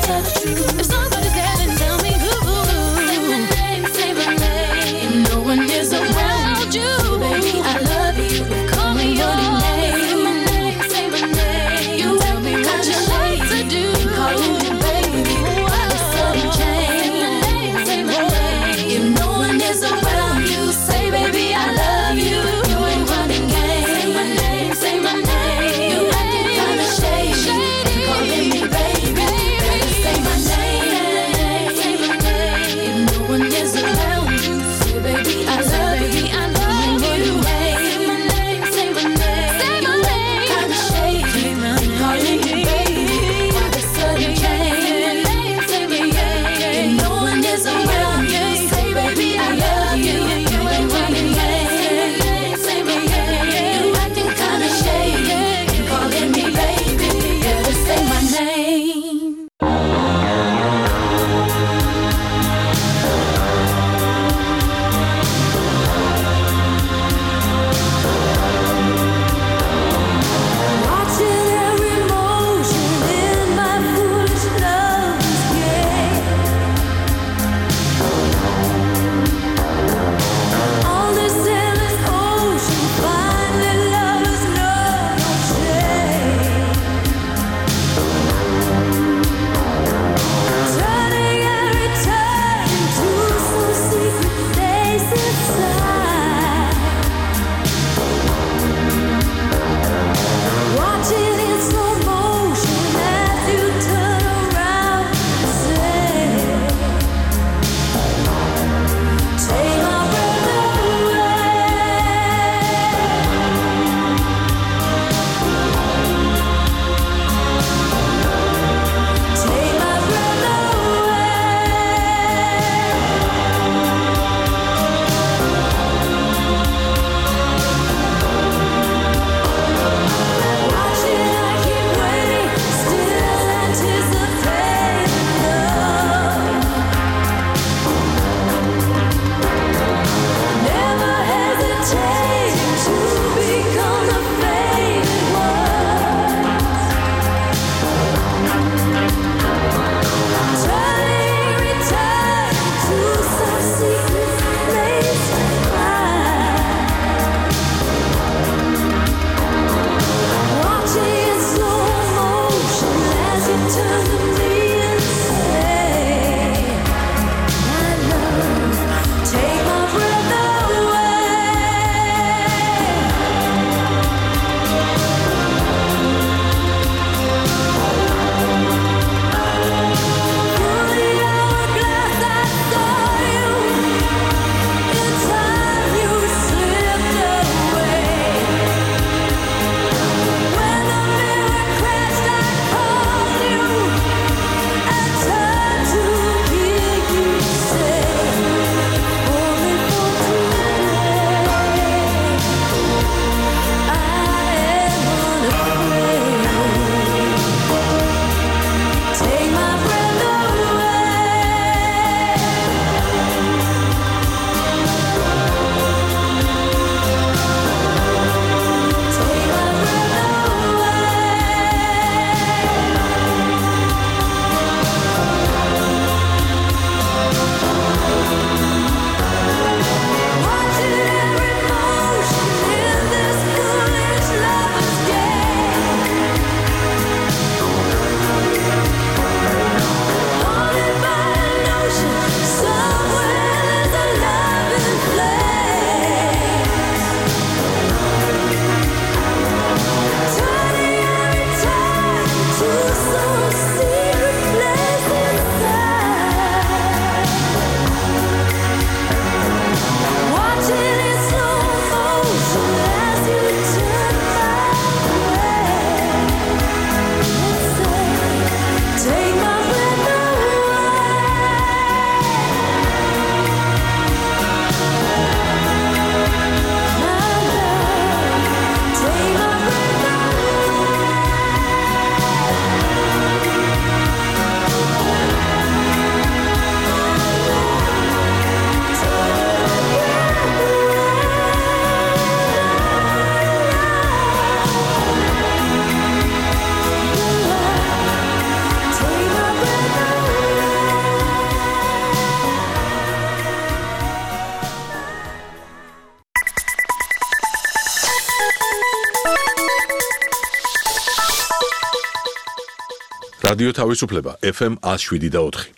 tell the truth. If somebody's there, then tell me who. Say my name, say my name. If no one is around you, baby, I love you. Call me your name. Say my name, say my name. You tell me what you like to do. Calling me baby, I just sudden change. Say my name. If no one is around you, say baby, I love you. You ain't running game. Say my name, say my name. You acting kinda shady. Calling me baby, better say my name. რადიო თავისუფლება FM 107.4.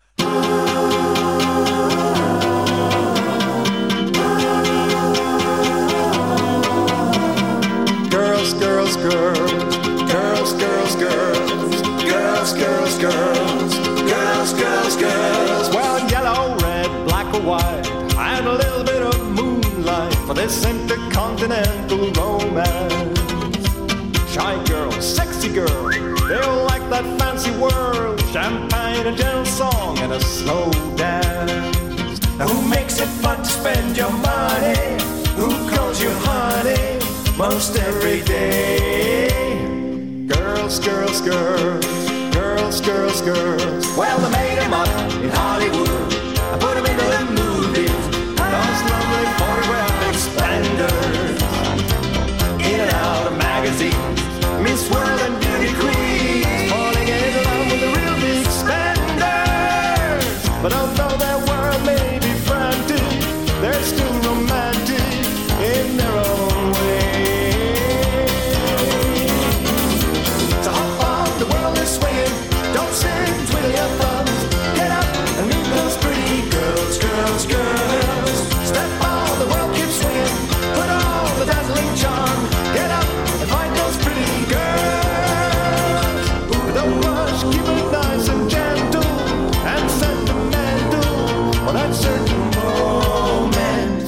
Girls, girls, girls, girls, girls, girls, girls, girls, girls, girls, girls, girls. Well, yellow, red, black or white, and a little bit of moonlight for this intercontinental romance. Shy girl, sexy girl, they all like that fancy world, champagne, a gentle song, and a slow dance. Now who makes it fun to spend your money? Who calls you honey most every day? Girls, girls, girls, girls, girls, girls. Well, they made them up in Hollywood. I put them into the movies. Those lovely photographic splendors. In and out of magazines. Miss World and Beauty Queen. Falling in love with the real big spenders. But although their world may be frantic, they're still romantic in their own way. So hop on, the world is swinging. Don't sit, twiddle your thumbs. Get up and meet those pretty girls, girls, girls. Step on, the world keeps swinging. Put on the dazzling charm. Get up and find those pretty girls. Ooh, don't rush, keep it nice and gentle and sentimental for that certain moment.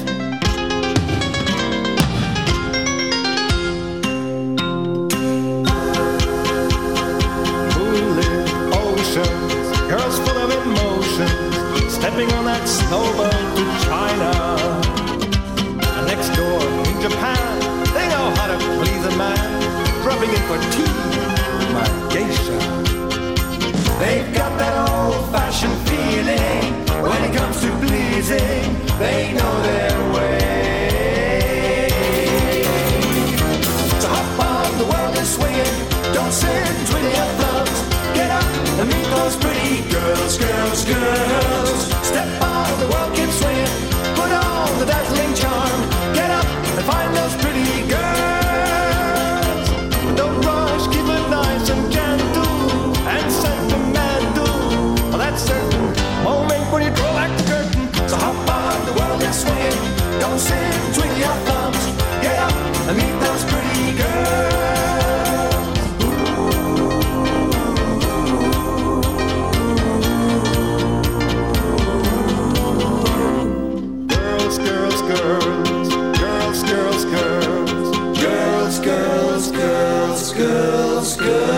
Moonlit oceans, girls full of emotions, stepping on that snowboat to China. And next door in Japan, they know how to please a man, dropping in for tea, my geisha. They've got that old-fashioned feeling when it comes to pleasing. They know their way. So hop on, the world is swinging. Don't sit, twiddle your thumbs. Get up and meet those pretty girls, girls, girls. Step on, the world keeps swinging. Put on the dazzling charm. Get up and find those pretty girls. Don't rush, keep it nice and gentle and sentimental. Well, that certain moment when you draw back the curtain. So hop on, the world is swinging. Don't sit, twiddle your thumbs. Get up and meet those pretty girls. Girls, girls, girls, girls, girls, girls, girls, girls, girls, girls, girls.